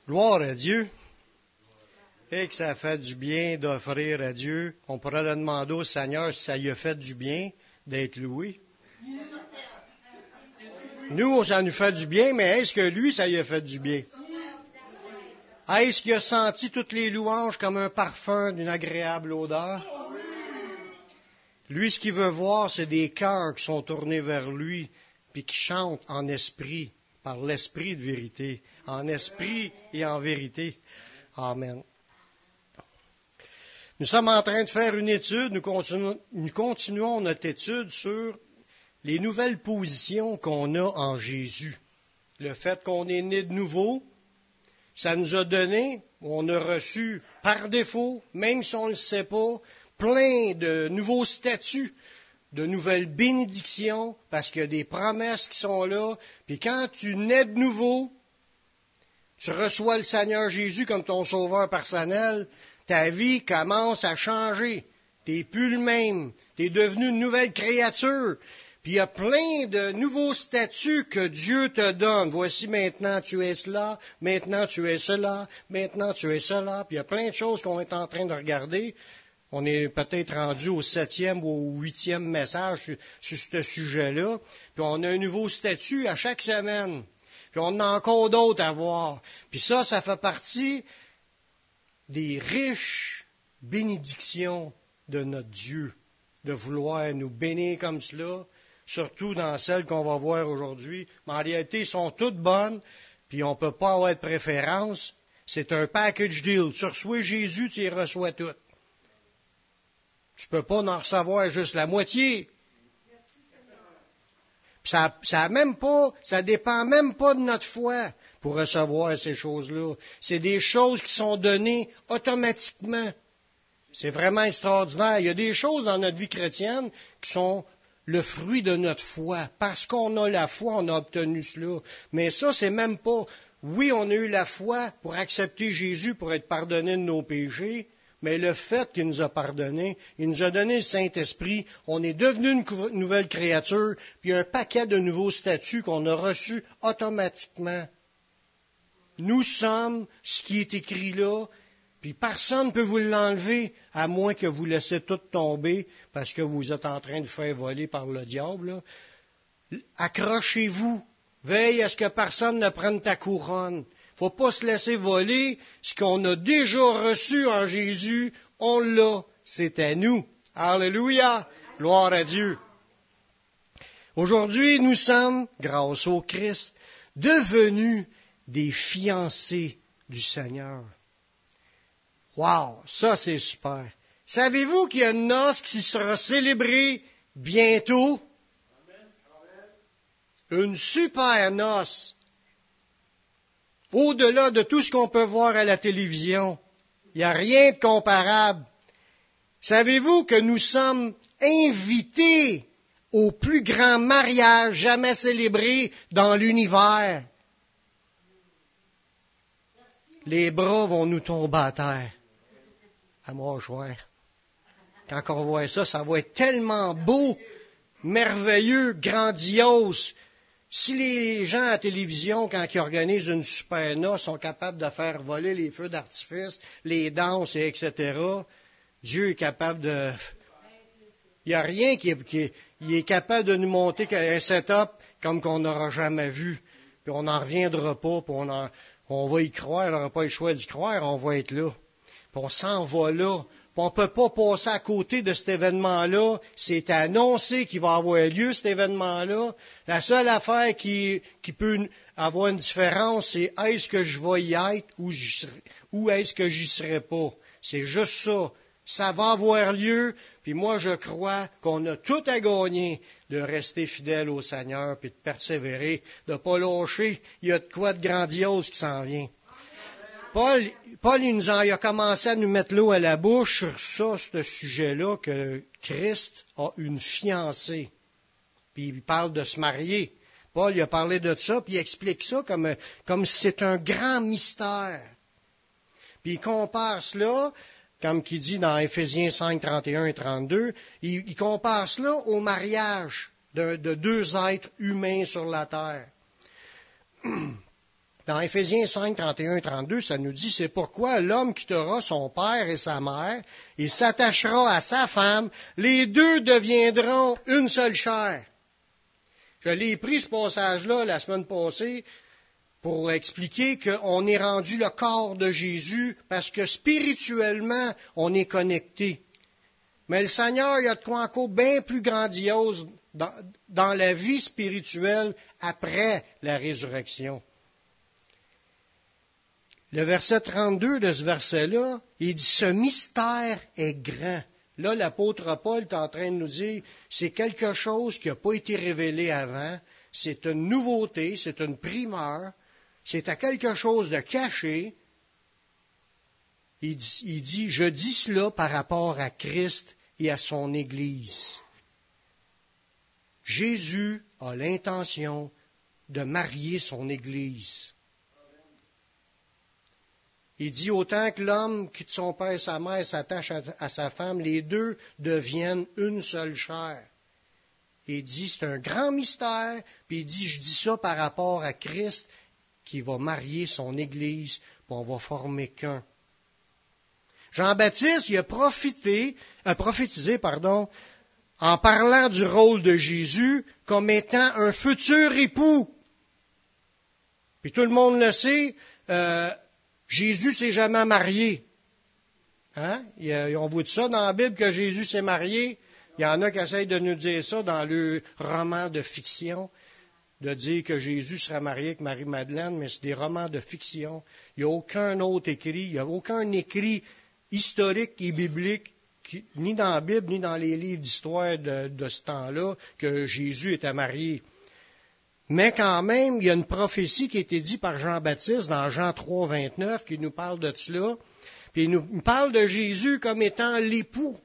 Gloire à Dieu. Et que ça fait du bien d'offrir à Dieu. On pourrait le demander au Seigneur si ça lui a fait du bien d'être loué. Nous, ça nous fait du bien, mais est-ce que lui, ça lui a fait du bien? Est-ce qu'il a senti toutes les louanges comme un parfum d'une agréable odeur? Lui, ce qu'il veut voir, c'est des cœurs qui sont tournés vers lui, puis qui chantent en esprit, par l'esprit de vérité, en esprit et en vérité. Amen. Nous sommes en train de faire une étude, nous continuons notre étude sur les nouvelles positions qu'on a en Jésus. Le fait qu'on est né de nouveau, ça nous a donné, on a reçu par défaut, même si on ne le sait pas, plein de nouveaux statuts, de nouvelles bénédictions, parce qu'il y a des promesses qui sont là. Puis quand tu nais de nouveau, tu reçois le Seigneur Jésus comme ton sauveur personnel, ta vie commence à changer. Tu n'es plus le même. Tu es devenu une nouvelle créature. Puis il y a plein de nouveaux statuts que Dieu te donne. Voici maintenant tu es cela, maintenant tu es cela, maintenant tu es cela. Puis il y a plein de choses qu'on est en train de regarder. On est peut-être rendu au 7e ou au 8e message sur ce sujet-là. Puis on a un nouveau statut à chaque semaine. Puis on en a encore d'autres à voir. Puis ça fait partie des riches bénédictions de notre Dieu, de vouloir nous bénir comme cela, surtout dans celles qu'on va voir aujourd'hui. Mais en réalité, elles sont toutes bonnes, puis on ne peut pas avoir de préférence. C'est un package deal. Tu reçois Jésus, tu y reçois toutes. Tu ne peux pas en recevoir juste la moitié. Ça dépend même pas de notre foi pour recevoir ces choses-là. C'est des choses qui sont données automatiquement. C'est vraiment extraordinaire. Il y a des choses dans notre vie chrétienne qui sont le fruit de notre foi. Parce qu'on a la foi, on a obtenu cela. Mais ça, c'est même pas... Oui, on a eu la foi pour accepter Jésus, pour être pardonné de nos péchés, mais le fait qu'il nous a pardonné, il nous a donné le Saint-Esprit, on est devenu une nouvelle créature, puis un paquet de nouveaux statuts qu'on a reçus automatiquement. Nous sommes ce qui est écrit là, puis personne ne peut vous l'enlever, à moins que vous laissez tout tomber, parce que vous êtes en train de faire voler par le diable. Là. Accrochez-vous, veille à ce que personne ne prenne ta couronne. Il ne faut pas se laisser voler. Ce qu'on a déjà reçu en Jésus, on l'a. C'est à nous. Alléluia. Gloire à Dieu. Aujourd'hui, nous sommes, grâce au Christ, devenus des fiancés du Seigneur. Wow, ça c'est super. Savez-vous qu'il y a une noce qui sera célébrée bientôt? Une super noce. Au-delà de tout ce qu'on peut voir à la télévision, il n'y a rien de comparable. Savez-vous que nous sommes invités au plus grand mariage jamais célébré dans l'univers? Les bras vont nous tomber à terre, à mâchoire. Quand on voit ça, ça va être tellement beau, merveilleux, grandiose. Si les gens à la télévision, quand ils organisent une super noce, sont capables de faire voler les feux d'artifice, les danses, etc., Dieu est capable de... Il n'y a rien il est capable de nous monter un setup comme qu'on n'aura jamais vu. Puis on n'en reviendra pas, puis on va y croire, on n'aura pas le choix d'y croire, on va être là. Puis on s'en va là. On ne peut pas passer à côté de cet événement-là. C'est annoncé qu'il va avoir lieu, cet événement-là. La seule affaire qui peut avoir une différence, c'est est-ce que je vais y être ou est-ce que j'y serai pas. C'est juste ça. Ça va avoir lieu, puis moi je crois qu'on a tout à gagner de rester fidèle au Seigneur, puis de persévérer, de ne pas lâcher. Il y a de quoi de grandiose qui s'en vient. Paul il a commencé à nous mettre l'eau à la bouche sur ce sujet-là, que Christ a une fiancée. Puis il parle de se marier. Paul il a parlé de ça, puis il explique ça comme si c'est un grand mystère. Puis il compare cela, comme qu'il dit dans Éphésiens 5, 31 et 32, il compare cela au mariage de deux êtres humains sur la terre. Dans Éphésiens 5, 31 et 32, ça nous dit, c'est pourquoi l'homme quittera son père et sa mère et s'attachera à sa femme. Les deux deviendront une seule chair. Je l'ai pris ce passage-là la semaine passée pour expliquer qu'on est rendu le corps de Jésus parce que spirituellement, on est connecté. Mais le Seigneur, il y a de quoi encore bien plus grandiose dans la vie spirituelle après la résurrection. Le verset 32 de ce verset-là, il dit « Ce mystère est grand ». Là, l'apôtre Paul est en train de nous dire, c'est quelque chose qui n'a pas été révélé avant, c'est une nouveauté, c'est une primeur, c'est à quelque chose de caché. Il dit, je dis cela par rapport à Christ et à son Église. Jésus a l'intention de marier son Église. Il dit autant que l'homme quitte son père et sa mère s'attache à sa femme, les deux deviennent une seule chair. Il dit c'est un grand mystère, puis il dit je dis ça par rapport à Christ qui va marier son Église, puis on va former qu'un. Jean-Baptiste, il a prophétisé, en parlant du rôle de Jésus comme étant un futur époux. Puis tout le monde le sait, Jésus s'est jamais marié. Hein? On voit ça dans la Bible que Jésus s'est marié. Il y en a qui essayent de nous dire ça dans le roman de fiction, de dire que Jésus serait marié avec Marie-Madeleine, mais c'est des romans de fiction. Il n'y a aucun autre écrit, il n'y a aucun écrit historique et biblique, ni dans la Bible, ni dans les livres d'histoire de ce temps-là, que Jésus était marié. Mais quand même, il y a une prophétie qui a été dite par Jean-Baptiste dans Jean 3, 29, qui nous parle de cela. Puis il nous parle de Jésus comme étant l'époux.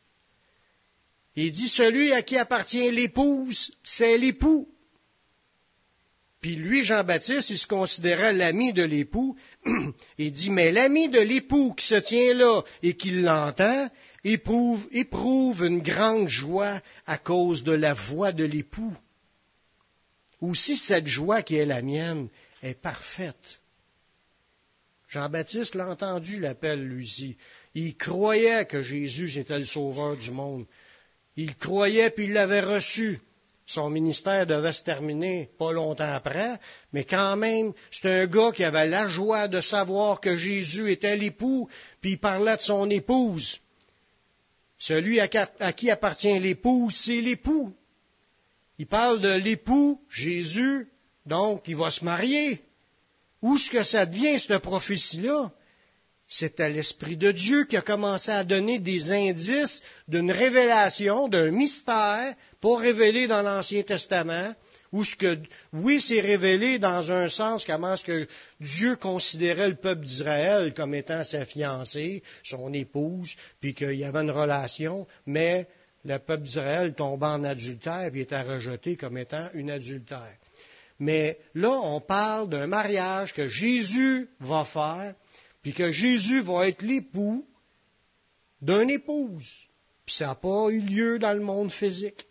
Il dit, celui à qui appartient l'épouse, c'est l'époux. Puis lui, Jean-Baptiste, il se considérait l'ami de l'époux. Il dit, mais l'ami de l'époux qui se tient là et qui l'entend, éprouve une grande joie à cause de la voix de l'époux. Aussi, cette joie qui est la mienne est parfaite. Jean-Baptiste l'a entendu l'appel, lui-ci. Il croyait que Jésus était le sauveur du monde. Il croyait puis il l'avait reçu. Son ministère devait se terminer pas longtemps après, mais quand même, c'est un gars qui avait la joie de savoir que Jésus était l'époux, puis il parlait de son épouse. Celui à qui appartient l'épouse, c'est l'époux. Il parle de l'époux, Jésus, donc il va se marier. Où est-ce que ça devient, cette prophétie-là? C'est à l'Esprit de Dieu qui a commencé à donner des indices d'une révélation, d'un mystère, pas révélé dans l'Ancien Testament, où ce que, oui, c'est révélé dans un sens comment est-ce que Dieu considérait le peuple d'Israël comme étant sa fiancée, son épouse, puis qu'il y avait une relation, mais le peuple d'Israël tombait en adultère et était rejeté comme étant une adultère. Mais là, on parle d'un mariage que Jésus va faire, puis que Jésus va être l'époux d'une épouse. Puis ça n'a pas eu lieu dans le monde physique.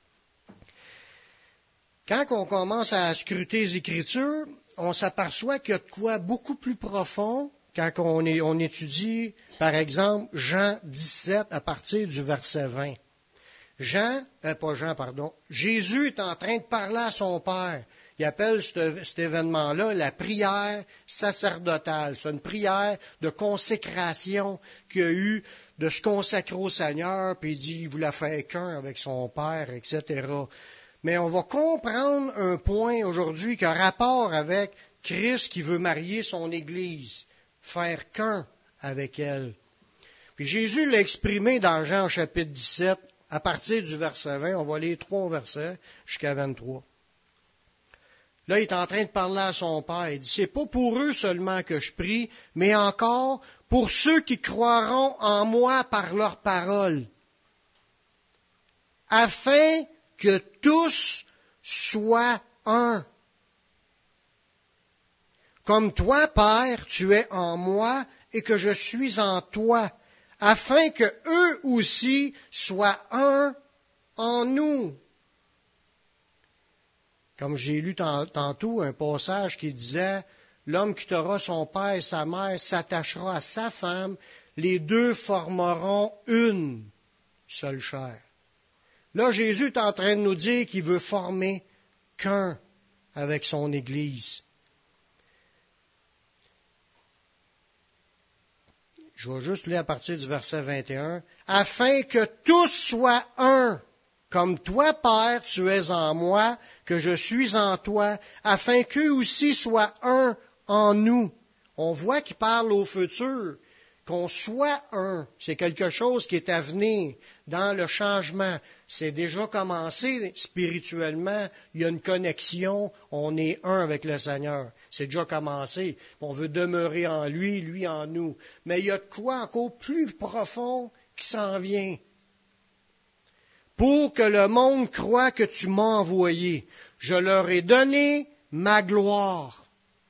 Quand on commence à scruter les Écritures, on s'aperçoit qu'il y a de quoi beaucoup plus profond quand on étudie, par exemple, Jean 17 à partir du verset 20. Jésus est en train de parler à son Père. Il appelle cet événement-là la prière sacerdotale. C'est une prière de consécration qu'il a eu, de se consacrer au Seigneur, puis il dit, il voulait faire qu'un avec son Père, etc. Mais on va comprendre un point aujourd'hui qui a rapport avec Christ qui veut marier son Église, faire qu'un avec elle. Puis Jésus l'a exprimé dans Jean chapitre 17, à partir du verset 20, on va lire 3 versets jusqu'à 23. Là, il est en train de parler à son Père. Il dit, c'est pas pour eux seulement que je prie, mais encore pour ceux qui croiront en moi par leur parole, afin que tous soient un. Comme toi, Père, tu es en moi et que je suis en toi, afin que eux aussi soient un en nous. Comme j'ai lu tantôt un passage qui disait, l'homme quittera son père et sa mère, s'attachera à sa femme, les deux formeront une seule chair. Là, Jésus est en train de nous dire qu'il veut former qu'un avec son Église. Je vais juste lire à partir du verset 21. Afin que tous soient un, comme toi, Père, tu es en moi, que je suis en toi, afin qu'eux aussi soient un en nous. On voit qu'il parle au futur. Qu'on soit un, c'est quelque chose qui est à venir dans le changement. C'est déjà commencé spirituellement. Il y a une connexion. On est un avec le Seigneur. C'est déjà commencé. On veut demeurer en lui, lui en nous. Mais il y a de quoi encore plus profond qui s'en vient. Pour que le monde croie que tu m'as envoyé, je leur ai donné ma gloire.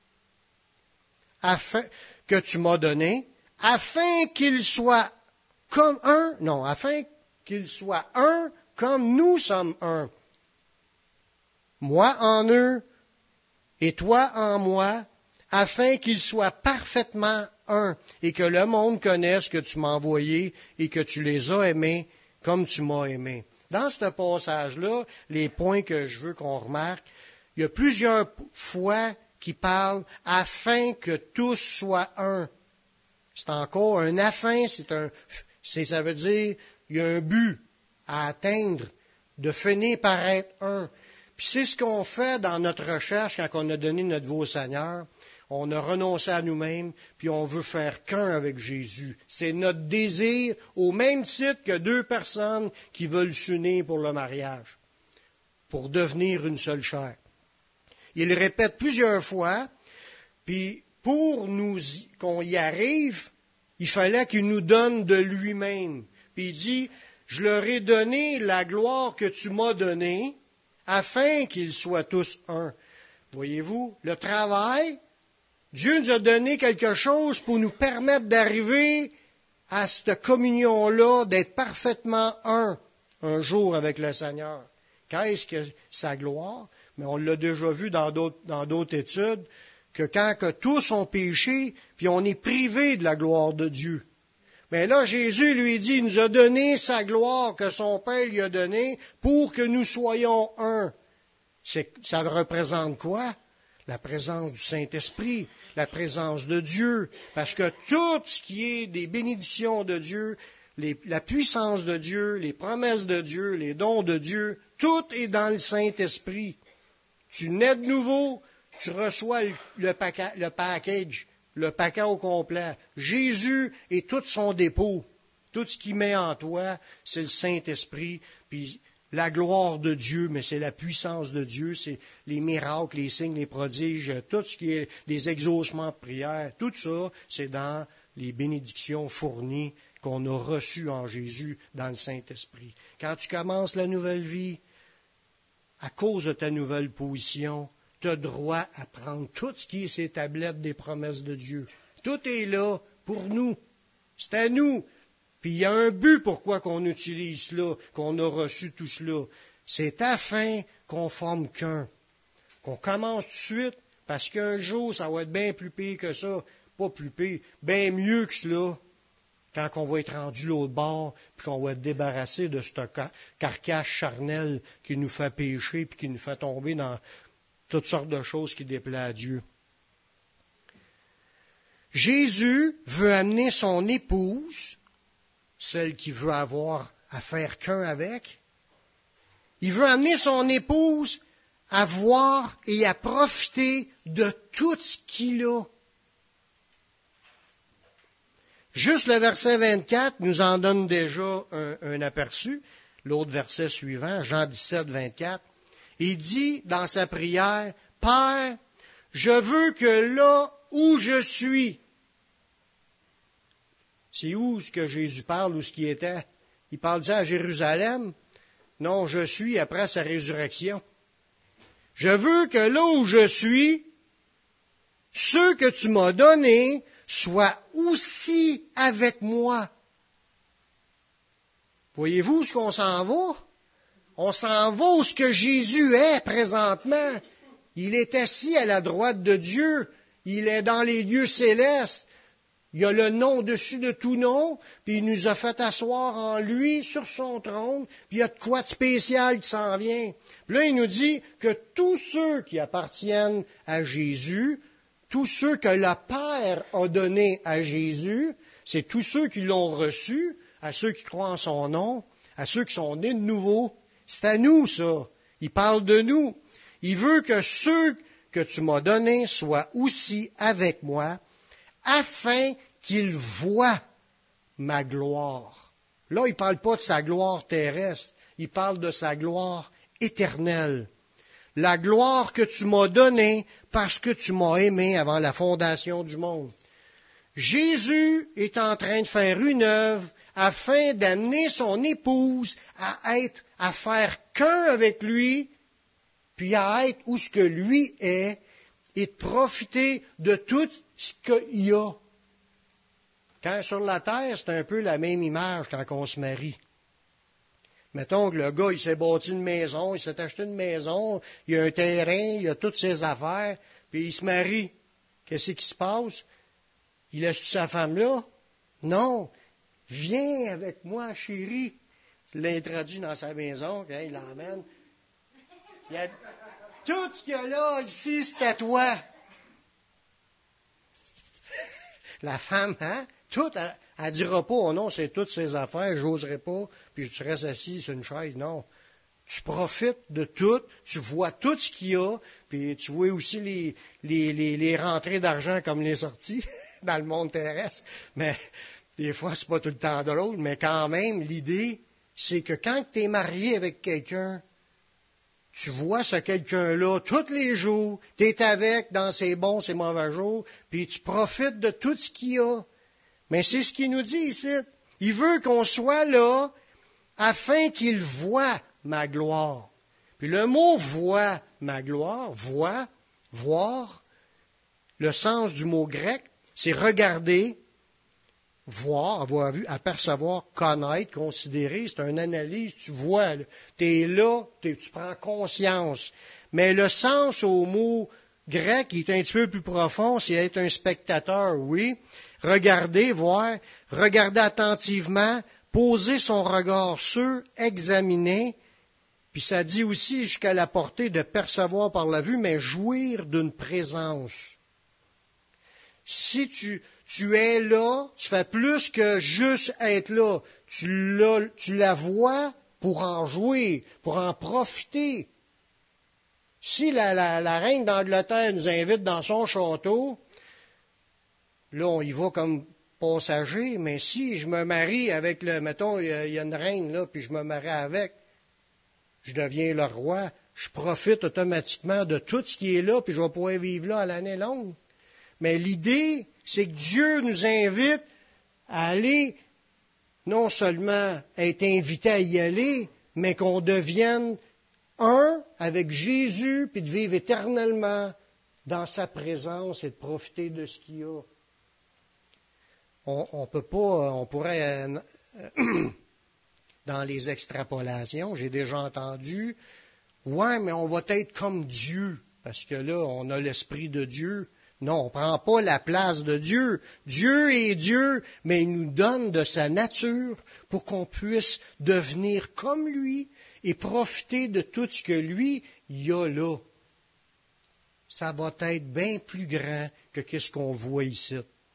Afin que tu m'as donné, afin qu'ils soient comme un, non, afin qu'ils soient un comme nous sommes un. Moi en eux et toi en moi, afin qu'ils soient parfaitement un et que le monde connaisse que tu m'as envoyé et que tu les as aimés comme tu m'as aimé. Dans ce passage-là, les points que je veux qu'on remarque, il y a plusieurs fois qui parlent afin que tous soient un. C'est encore un afin, ça veut dire il y a un but à atteindre, de finir par être un. Puis c'est ce qu'on fait dans notre recherche quand on a donné notre vie au Seigneur. On a renoncé à nous-mêmes, puis on veut faire qu'un avec Jésus. C'est notre désir, au même titre que deux personnes qui veulent s'unir pour le mariage, pour devenir une seule chair. Il le répète plusieurs fois, puis pour qu'on y arrive, il fallait qu'il nous donne de lui-même. Puis il dit, je leur ai donné la gloire que tu m'as donnée, afin qu'ils soient tous un. Voyez-vous, le travail, Dieu nous a donné quelque chose pour nous permettre d'arriver à cette communion-là, d'être parfaitement un jour avec le Seigneur. Qu'est-ce que sa gloire? Mais on l'a déjà vu dans d'autres études, que quand que tous ont péché, puis on est privé de la gloire de Dieu. Mais là, Jésus lui dit, il nous a donné sa gloire que son Père lui a donnée pour que nous soyons un. Ça représente quoi? La présence du Saint-Esprit, la présence de Dieu. Parce que tout ce qui est des bénédictions de Dieu, la puissance de Dieu, les promesses de Dieu, les dons de Dieu, tout est dans le Saint-Esprit. Tu nais de nouveau, tu reçois le package, le paquet au complet. Jésus et tout son dépôt, tout ce qu'il met en toi, c'est le Saint-Esprit, puis la gloire de Dieu, mais c'est la puissance de Dieu, c'est les miracles, les signes, les prodiges, tout ce qui est les exaucements de prière, tout ça, c'est dans les bénédictions fournies qu'on a reçues en Jésus dans le Saint-Esprit. Quand tu commences la nouvelle vie, à cause de ta nouvelle position, tu as droit à prendre tout ce qui est ces tablettes des promesses de Dieu. Tout est là pour nous. C'est à nous. Puis il y a un but pourquoi qu'on utilise cela, qu'on a reçu tout cela. C'est afin qu'on forme qu'un. Qu'on commence tout de suite, parce qu'un jour, ça va être bien plus pire que ça. Pas plus pire, bien mieux que cela. Quand on va être rendu l'autre bord, puis qu'on va être débarrassé de cette carcasse charnelle qui nous fait pécher, puis qui nous fait tomber dans toutes sortes de choses qui déplaisent à Dieu. Jésus veut amener son épouse, celle qui veut avoir à faire qu'un avec. Il veut amener son épouse à voir et à profiter de tout ce qu'il a. Juste le verset 24 nous en donne déjà un aperçu. L'autre verset suivant, Jean 17, 24. Il dit dans sa prière, « Père, je veux que là où je suis... » C'est où ce que Jésus parle, où ce qui était? Il parle-tu à Jérusalem? Non, je suis après sa résurrection. Je veux que là où je suis, ceux que tu m'as donnés soient aussi avec moi. Voyez-vous ce qu'on s'en va? On s'en va où ce que Jésus est présentement. Il est assis à la droite de Dieu. Il est dans les lieux célestes. Il a le nom au-dessus de tout nom, puis il nous a fait asseoir en lui sur son trône, puis il y a de quoi de spécial qui s'en vient. Puis là, il nous dit que tous ceux qui appartiennent à Jésus, tous ceux que le Père a donnés à Jésus, c'est tous ceux qui l'ont reçu, à ceux qui croient en son nom, à ceux qui sont nés de nouveau. C'est à nous, ça. Il parle de nous. Il veut que ceux que tu m'as donnés soient aussi avec moi, afin qu'ils voient ma gloire. Là, il ne parle pas de sa gloire terrestre, il parle de sa gloire éternelle. La gloire que tu m'as donnée parce que tu m'as aimé avant la fondation du monde. Jésus est en train de faire une œuvre afin d'amener son épouse à faire qu'un avec lui, puis à être où ce que lui est, et de profiter de tout ce qu'il y a. Quand sur la terre, c'est un peu la même image quand on se marie. Mettons que le gars, il s'est bâti une maison, il s'est acheté une maison, il a un terrain, il a toutes ses affaires, puis il se marie. Qu'est-ce qui se passe? Il laisse sa femme là? Non. Viens avec moi, chérie. Il l'introduit dans sa maison, puis il l'emmène. Tout ce qu'il y a là, ici, c'est à toi. La femme, hein? Tout, elle dira pas, oh non, c'est toutes ses affaires, j'oserais pas, puis je reste assis sur une chaise. Non. Tu profites de tout, tu vois tout ce qu'il y a, puis tu vois aussi les rentrées d'argent comme les sorties dans le monde terrestre. Mais des fois, c'est pas tout le temps drôle, mais quand même, l'idée, c'est que quand tu es marié avec quelqu'un, tu vois ce quelqu'un-là tous les jours, tu es avec dans ses bons, ses mauvais jours, puis tu profites de tout ce qu'il y a. Mais c'est ce qu'il nous dit ici. Il veut qu'on soit là afin qu'il voie ma gloire. Puis le mot voie ma gloire, voir, le sens du mot grec, c'est regarder, voir, avoir vu, apercevoir, connaître, considérer, c'est une analyse, tu vois, tu es là, tu prends conscience. Mais le sens au mot grec, qui est un petit peu plus profond, c'est être un spectateur, oui. Regarder, voir, regarder attentivement, poser son regard sur, examiner, puis ça dit aussi jusqu'à la portée de percevoir par la vue, mais jouir d'une présence. Si tu es là, tu fais plus que juste être là. Tu la vois pour en jouer, pour en profiter. Si la reine d'Angleterre nous invite dans son château, là, on y va comme passager, mais si je me marie avec mettons, il y a une reine là, puis je me marie avec, je deviens le roi, je profite automatiquement de tout ce qui est là, puis je vais pouvoir vivre là à l'année longue. Mais l'idée, c'est que Dieu nous invite à aller, non seulement être invité à y aller, mais qu'on devienne un avec Jésus, puis de vivre éternellement dans sa présence et de profiter de ce qu'il y a. On peut pas, on pourrait, dans les extrapolations, j'ai déjà entendu, ouais, mais on va être comme Dieu, parce que là, on a l'Esprit de Dieu. Non, on ne prend pas la place de Dieu. Dieu est Dieu, mais il nous donne de sa nature pour qu'on puisse devenir comme lui et profiter de tout ce que lui y a là. Ça va être bien plus grand que ce qu'on voit ici.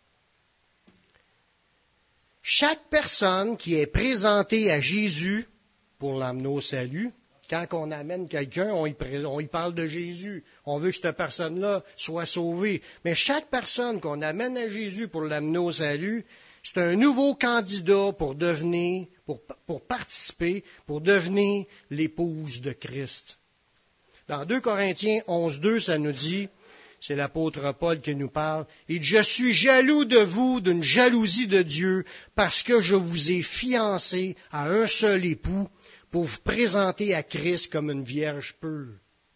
Chaque personne qui est présentée à Jésus pour l'amener au salut, quand on amène quelqu'un, on y parle de Jésus. On veut que cette personne-là soit sauvée. Mais chaque personne qu'on amène à Jésus pour l'amener au salut, c'est un nouveau candidat pour devenir, pour participer, pour devenir l'épouse de Christ. Dans 2 Corinthiens 11.2, ça nous dit, c'est l'apôtre Paul qui nous parle, il dit, je suis jaloux de vous d'une jalousie de Dieu parce que je vous ai fiancé à un seul époux pour vous présenter à Christ comme une vierge pure.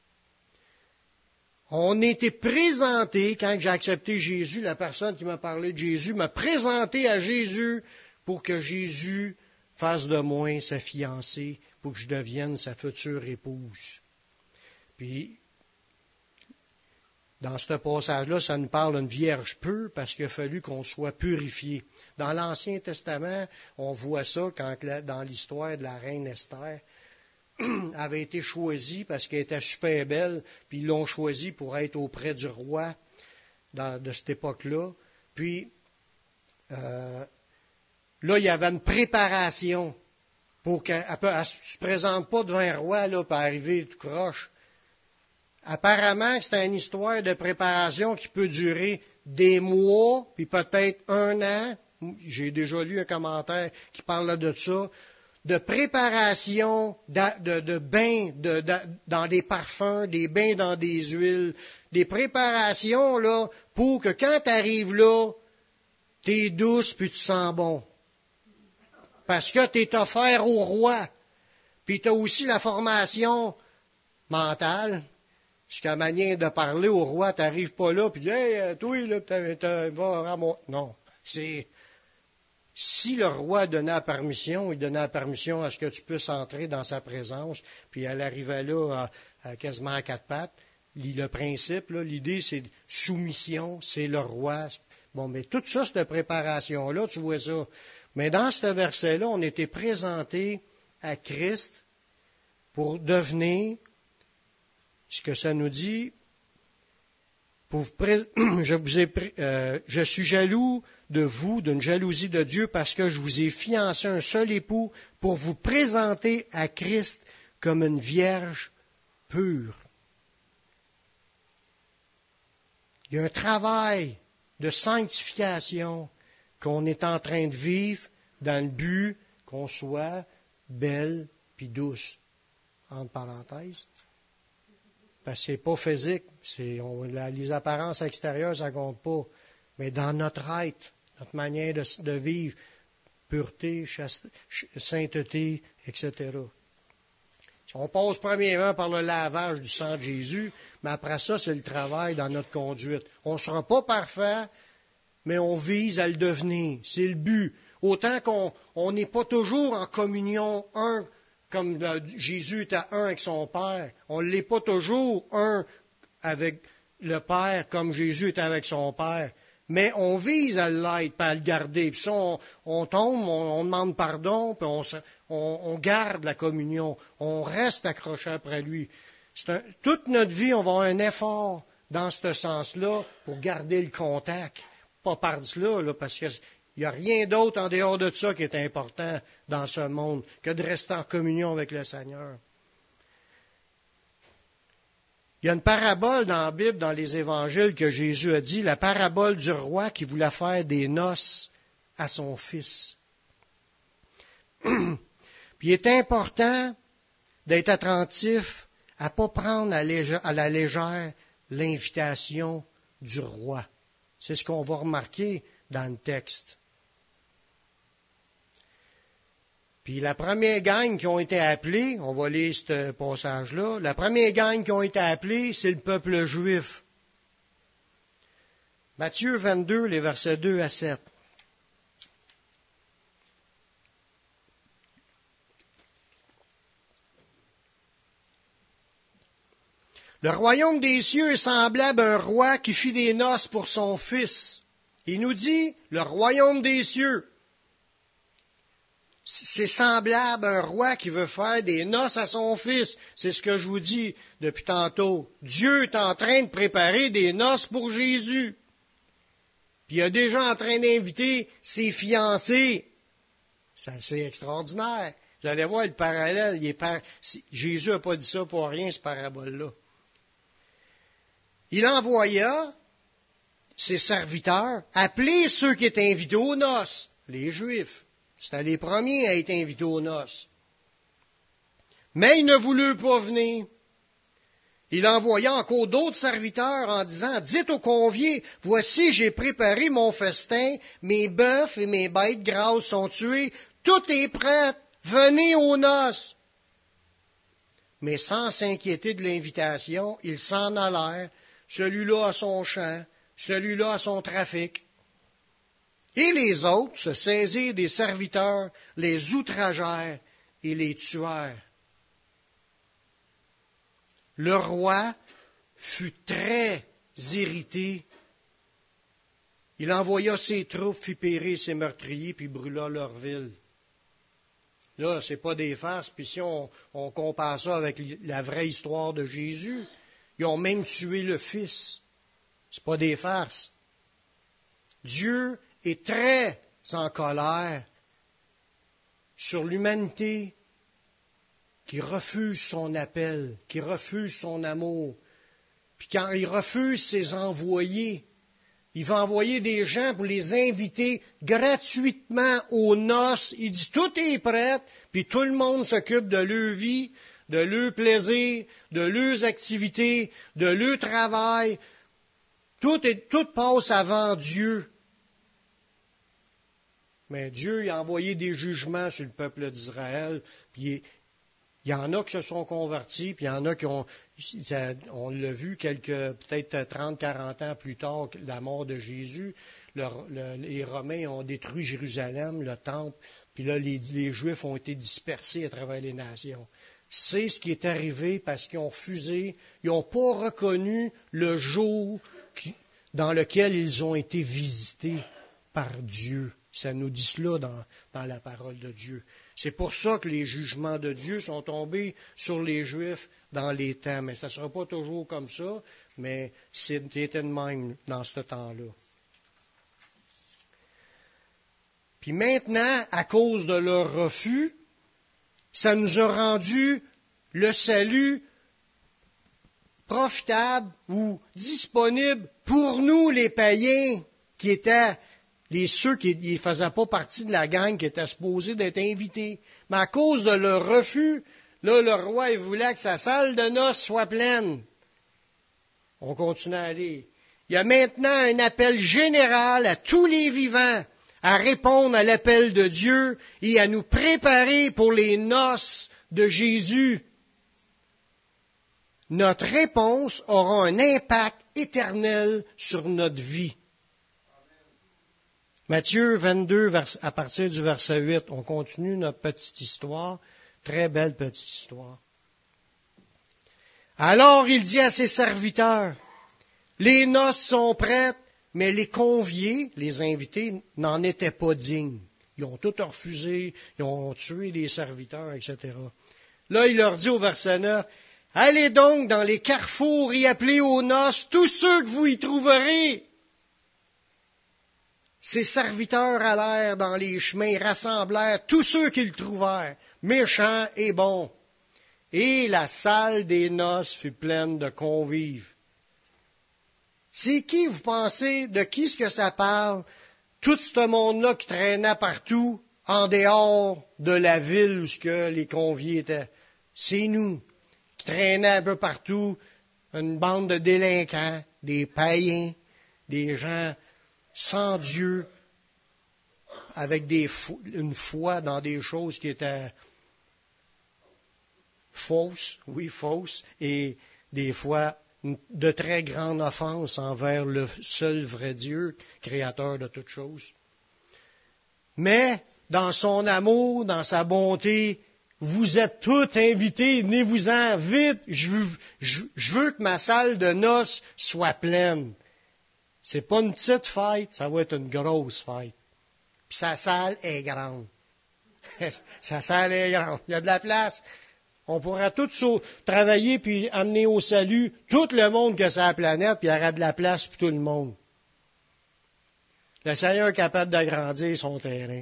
On était présenté, quand j'ai accepté Jésus, la personne qui m'a parlé de Jésus m'a présenté à Jésus pour que Jésus fasse de moi sa fiancée, pour que je devienne sa future épouse. Puis, Dans ce passage-là, ça nous parle d'une vierge pure parce qu'il a fallu qu'on soit purifié. Dans l'Ancien Testament, on voit ça quand, dans l'histoire de la reine Esther, avait été choisie parce qu'elle était super belle, puis ils l'ont choisie pour être auprès du roi de cette époque-là. Puis, là, il y avait une préparation pour qu'elle ne se présente pas devant un roi, là, pour arriver tout croche. Apparemment, c'est une histoire de préparation qui peut durer des mois, puis peut-être un an. J'ai déjà lu un commentaire qui parle de ça. De préparation de bains dans des parfums, des bains dans des huiles, des préparations là pour que quand tu arrives là, t'es douce puis tu sens bon. Parce que t'es offert au roi. Puis tu as aussi la formation mentale. Jusqu'à la manière de parler au roi, tu n'arrives pas là, puis tu dis, hey, toi, là, va ramasser. Non. C'est, si le roi donnait la permission, il donnait la permission à ce que tu puisses entrer dans sa présence, puis elle arrivait là à quasiment à quatre pattes. Le principe, là, l'idée, c'est soumission, c'est le roi. Bon, mais tout ça, cette préparation-là, tu vois ça. Mais dans ce verset-là, on était présenté à Christ pour devenir ce que ça nous dit, je suis jaloux de vous, d'une jalousie de Dieu, parce que je vous ai fiancé un seul époux pour vous présenter à Christ comme une vierge pure. Il y a un travail de sanctification qu'on est en train de vivre dans le but qu'on soit belle puis douce, entre parenthèses. Parce que c'est pas physique, les apparences extérieures, ça compte pas. Mais dans notre être, notre manière de vivre, pureté, sainteté, etc. On passe premièrement par le lavage du sang de Jésus, mais après ça, c'est le travail dans notre conduite. On ne sera pas parfait, mais on vise à le devenir. C'est le but. Autant qu'on n'est pas toujours en communion un comme Jésus était un avec son Père. On ne l'est pas toujours un avec le Père comme Jésus était avec son Père. Mais on vise à l'être, pas à le garder. Puis ça, on tombe, on demande pardon, puis on garde la communion. On reste accroché après lui. Toute notre vie, on va avoir un effort dans ce sens-là pour garder le contact. Pas par-delà, là, parce que il n'y a rien d'autre en dehors de ça qui est important dans ce monde que de rester en communion avec le Seigneur. Il y a une parabole dans la Bible, dans les évangiles, que Jésus a dit, la parabole du roi qui voulait faire des noces à son fils. Puis il est important d'être attentif à ne pas prendre à la légère l'invitation du roi. C'est ce qu'on va remarquer dans le texte. Puis la première gang qui ont été appelés, on va lire ce passage-là, la première gang qui ont été appelés, c'est le peuple juif. Matthieu 22, les versets 2 à 7. Le royaume des cieux est semblable à un roi qui fit des noces pour son fils. Il nous dit, le royaume des cieux. C'est semblable à un roi qui veut faire des noces à son fils. C'est ce que je vous dis depuis tantôt. Dieu est en train de préparer des noces pour Jésus. Puis il est déjà en train d'inviter ses fiancés. C'est extraordinaire. Vous allez voir le parallèle. Jésus n'a pas dit ça pour rien, ce parabole-là. Il envoya ses serviteurs appeler ceux qui étaient invités aux noces, les Juifs. C'était les premiers à être invités aux noces. Mais ils ne voulurent pas venir. Il envoya encore d'autres serviteurs en disant, dites aux conviés, voici, j'ai préparé mon festin, mes bœufs et mes bêtes grasses sont tués, tout est prêt, venez aux noces. Mais sans s'inquiéter de l'invitation, ils s'en allèrent, celui-là à son champ, celui-là à son trafic. Et les autres se saisirent des serviteurs, les outragèrent et les tuèrent. Le roi fut très irrités. Il envoya ses troupes, fit périr ses meurtriers, puis brûla leur ville. Là, c'est pas des farces. Puis si on compare ça avec la vraie histoire de Jésus, ils ont même tué le Fils. C'est pas des farces. Dieu est très en colère sur l'humanité qui refuse son appel, qui refuse son amour. Puis quand il refuse ses envoyés, il va envoyer des gens pour les inviter gratuitement aux noces. Il dit, tout est prêt, puis tout le monde s'occupe de leur vie, de leur plaisir, de leurs activités, de leur travail. Tout passe avant Dieu. Mais Dieu il a envoyé des jugements sur le peuple d'Israël, puis il y en a qui se sont convertis, puis il y en a qui ont, on l'a vu peut-être 30, 40 ans plus tard, la mort de Jésus, les Romains ont détruit Jérusalem, le temple, puis là, les Juifs ont été dispersés à travers les nations. C'est ce qui est arrivé parce qu'ils ont refusé, ils n'ont pas reconnu le jour dans lequel ils ont été visités par Dieu. Ça nous dit cela dans la parole de Dieu. C'est pour ça que les jugements de Dieu sont tombés sur les Juifs dans les temps. Mais ça ne sera pas toujours comme ça, mais c'était de même dans ce temps-là. Puis maintenant, à cause de leur refus, ça nous a rendu le salut profitable ou disponible pour nous, les païens, qui étaient ceux qui ne faisaient pas partie de la gang qui étaient supposés d'être invités. Mais à cause de leur refus, là, le roi, il voulait que sa salle de noces soit pleine. On continue à aller. Il y a maintenant un appel général à tous les vivants à répondre à l'appel de Dieu et à nous préparer pour les noces de Jésus. Notre réponse aura un impact éternel sur notre vie. Matthieu 22, à partir du verset 8, on continue notre petite histoire, très belle petite histoire. Alors il dit à ses serviteurs, les noces sont prêtes, mais les conviés, les invités, n'en étaient pas dignes. Ils ont tout refusé, ils ont tué les serviteurs, etc. Là, il leur dit au verset 9, allez donc dans les carrefours et appelez aux noces tous ceux que vous y trouverez. Ses serviteurs allèrent dans les chemins et rassemblèrent tous ceux qu'ils trouvèrent, méchants et bons. Et la salle des noces fut pleine de convives. C'est qui, vous pensez, de qui est-ce que ça parle? Tout ce monde-là qui traînait partout, en dehors de la ville où les conviés étaient. C'est nous, qui traînaient un peu partout, une bande de délinquants, des païens, des gens sans Dieu, avec une foi dans des choses qui étaient fausses, et des fois de très grandes offenses envers le seul vrai Dieu, créateur de toutes choses. Mais, dans son amour, dans sa bonté, vous êtes tous invités, venez-vous-en vite, je veux que ma salle de noces soit pleine. C'est pas une petite fête, ça va être une grosse fête. Puis sa salle est grande. Sa salle est grande. Il y a de la place. On pourra tous travailler puis amener au salut tout le monde que c'est la planète, puis il y aura de la place pour tout le monde. Le Seigneur est capable d'agrandir son terrain.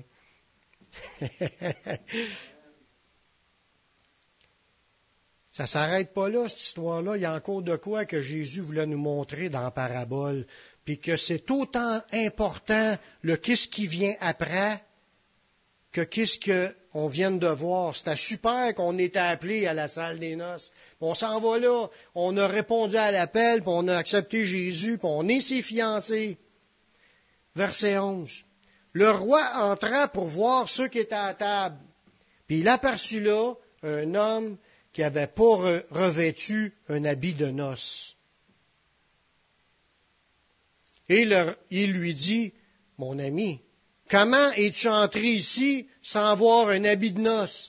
Ça s'arrête pas là, cette histoire-là. Il y a encore de quoi que Jésus voulait nous montrer dans la parabole. Puis que c'est autant important le qu'est-ce qui vient après que qu'est-ce qu'on vient de voir. C'était super qu'on était appelé à la salle des noces. On s'en va là, on a répondu à l'appel, puis on a accepté Jésus, puis on est ses fiancés. Verset 11. Le roi entra pour voir ceux qui étaient à table. Puis il aperçut là un homme qui n'avait pas revêtu un habit de noces. Et il lui dit, mon ami, comment es-tu entré ici sans avoir un habit de noces?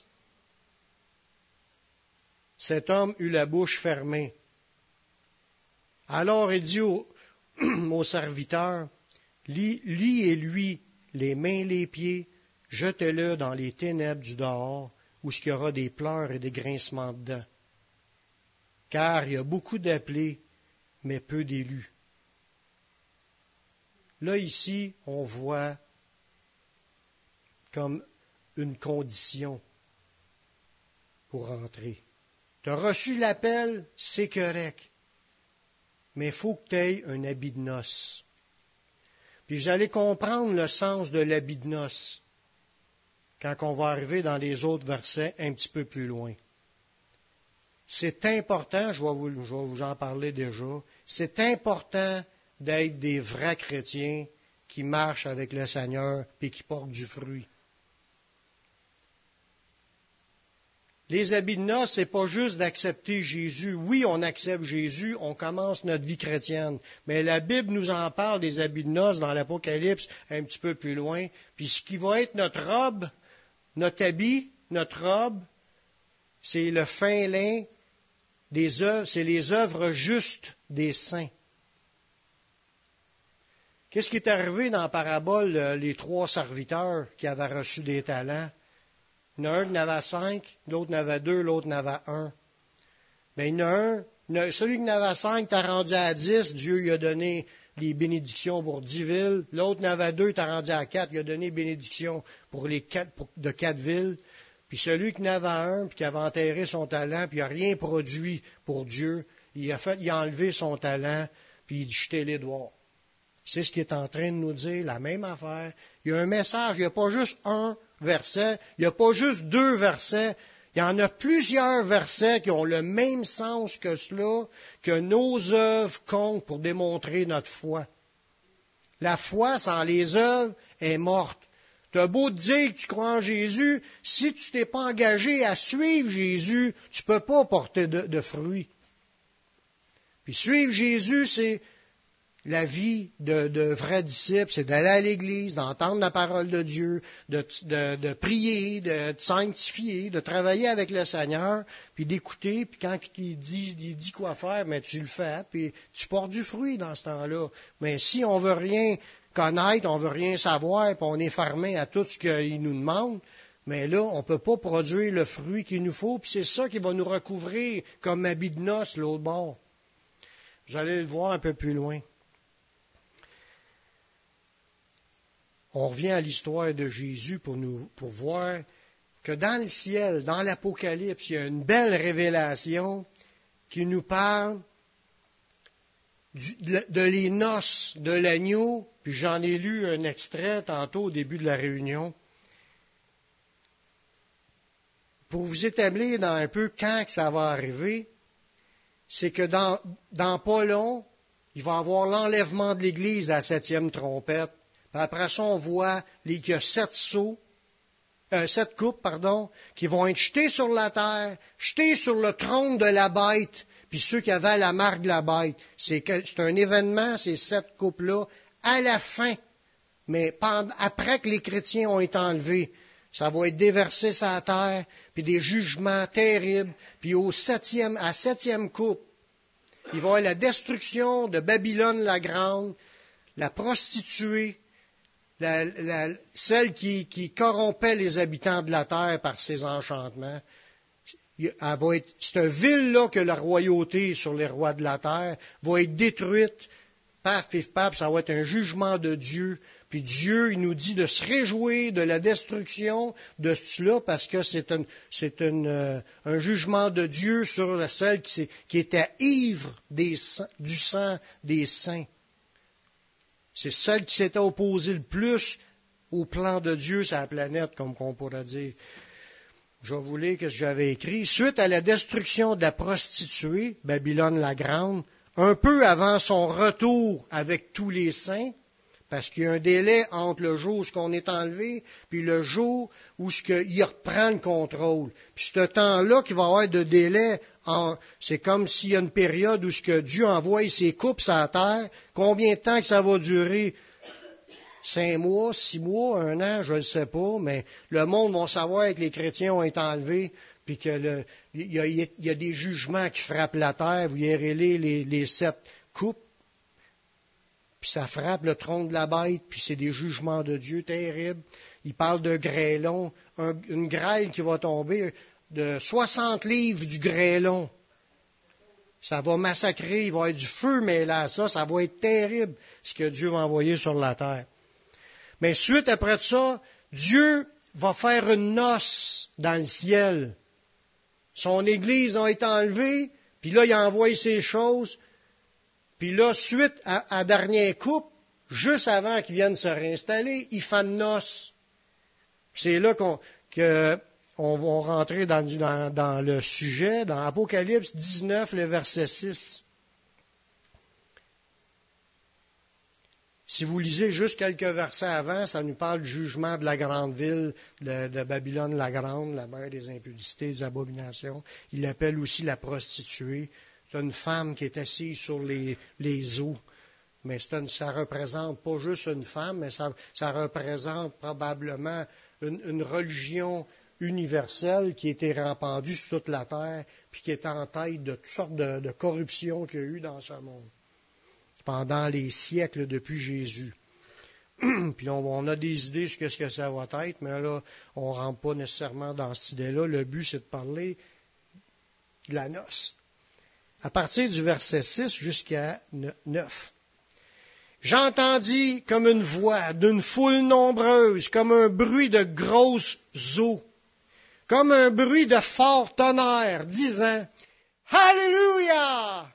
Cet homme eut la bouche fermée. Alors il dit au serviteur, lie et lui les mains, les pieds, jetez-le dans les ténèbres du dehors, où il y aura des pleurs et des grincements de dents. Car il y a beaucoup d'appelés, mais peu d'élus. Là, ici, on voit comme une condition pour rentrer. Tu as reçu l'appel, c'est correct. Mais il faut que tu aies un habit de noces. Puis vous allez comprendre le sens de l'habit de noces quand on va arriver dans les autres versets un petit peu plus loin. C'est important, je vais vous en parler déjà, c'est important d'être des vrais chrétiens qui marchent avec le Seigneur et qui portent du fruit. Les habits de noces, c'est pas juste d'accepter Jésus. Oui, on accepte Jésus, on commence notre vie chrétienne. Mais la Bible nous en parle des habits de noces dans l'Apocalypse un petit peu plus loin. Puis ce qui va être notre robe, notre habit, notre robe, c'est le fin lin des œuvres, c'est les œuvres justes des saints. Qu'est-ce qui est arrivé dans la parabole, les 3 serviteurs qui avaient reçu des talents? Il y en a un qui en avait 5, l'autre en avait 2, l'autre en avait 1. Bien, il y en a un, celui qui en avait 5 t'a rendu à 10, Dieu lui a donné les bénédictions pour 10 villes. L'autre en avait 2, t'a rendu à 4, il a donné bénédiction de 4 villes. Puis celui qui en avait 1, puis qui avait enterré son talent, puis il n'a rien produit pour Dieu, il a enlevé son talent, puis il dit jetez-les dehors. C'est ce qu'il est en train de nous dire, la même affaire. Il y a un message, il n'y a pas juste un verset, il n'y a pas juste 2 versets, il y en a plusieurs versets qui ont le même sens que cela, que nos œuvres comptent pour démontrer notre foi. La foi sans les œuvres est morte. Tu as beau te dire que tu crois en Jésus, si tu t'es pas engagé à suivre Jésus, tu peux pas porter de fruits. Puis suivre Jésus, c'est la vie de vrais disciples, c'est d'aller à l'Église, d'entendre la parole de Dieu, de prier, de sanctifier, de travailler avec le Seigneur, puis d'écouter, puis quand il dit quoi faire, mais tu le fais, puis tu portes du fruit dans ce temps-là. Mais si on veut rien connaître, on veut rien savoir, puis on est fermé à tout ce qu'il nous demande, mais là, on ne peut pas produire le fruit qu'il nous faut, puis c'est ça qui va nous recouvrir comme habit de noces, l'autre bord. Vous allez le voir un peu plus loin. On revient à l'histoire de Jésus pour voir que dans le ciel, dans l'Apocalypse, il y a une belle révélation qui nous parle de les noces de l'agneau, puis j'en ai lu un extrait tantôt au début de la réunion, pour vous établir dans un peu quand que ça va arriver, c'est que dans pas long, il va y avoir l'enlèvement de l'Église à la 7e trompette. Puis après ça, on voit qu'il y a 7 coupes, qui vont être jetées sur la terre, jetées sur le trône de la bête, puis ceux qui avaient la marque de la bête. C'est un événement, ces 7 coupes-là, à la fin, mais après que les chrétiens ont été enlevés. Ça va être déversé sur la terre, puis des jugements terribles, puis à 7e coupe, il va y avoir la destruction de Babylone la Grande, la prostituée, celle qui corrompait les habitants de la terre par ses enchantements. Cette ville-là que la royauté sur les rois de la terre va être détruite. Paf, pif, paf, ça va être un jugement de Dieu. Puis Dieu, il nous dit de se réjouir de la destruction de cela parce que c'est un jugement de Dieu sur celle qui était ivre du sang des saints. C'est celle qui s'était opposée le plus au plan de Dieu sur la planète, comme on pourrait dire. Je vais vous lire ce que j'avais écrit. Suite à la destruction de la prostituée, Babylone la Grande, un peu avant son retour avec tous les saints, parce qu'il y a un délai entre le jour où on est enlevé, puis le jour où il reprend le contrôle. Puis ce temps-là qu'il va y avoir de délai, c'est comme s'il y a une période où Dieu envoie ses coupes sur la terre. Combien de temps que ça va durer? 5 mois, 6 mois, 1 an, je ne sais pas, mais le monde va savoir que les chrétiens ont été enlevés, puis qu'il y a des jugements qui frappent la terre. Vous verrez les 7 coupes. puis ça frappe le tronc de la bête, puis c'est des jugements de Dieu terribles. Il parle de grêlon, une grêle qui va tomber de 60 livres du grêlon. Ça va massacrer, il va y avoir du feu mêlé à ça, ça va être terrible, ce que Dieu va envoyer sur la terre. Mais suite après ça, Dieu va faire une noce dans le ciel. Son Église a été enlevée, puis là, il a envoyé ces choses. Puis là, suite à dernier couple, juste avant qu'ils viennent se réinstaller, il fait une noce. C'est là qu'on va rentrer dans le sujet, dans Apocalypse 19, le verset 6. Si vous lisez juste quelques versets avant, ça nous parle du jugement de la grande ville de Babylone la Grande, la mère des impudicités, des abominations. Il l'appelle aussi la prostituée. C'est une femme qui est assise sur les eaux. Mais ça représente pas juste une femme, mais ça représente probablement une religion universelle qui a été répandue sur toute la terre, puis qui est en tête de toutes sortes de corruptions qu'il y a eu dans ce monde pendant les siècles depuis Jésus. Puis on a des idées sur ce que ça va être, mais là, on ne rentre pas nécessairement dans cette idée-là. Le but, c'est de parler de la noce. À partir du verset 6 jusqu'à 9. J'entendis comme une voix d'une foule nombreuse, comme un bruit de grosses eaux, comme un bruit de fort tonnerre, disant « Alléluia!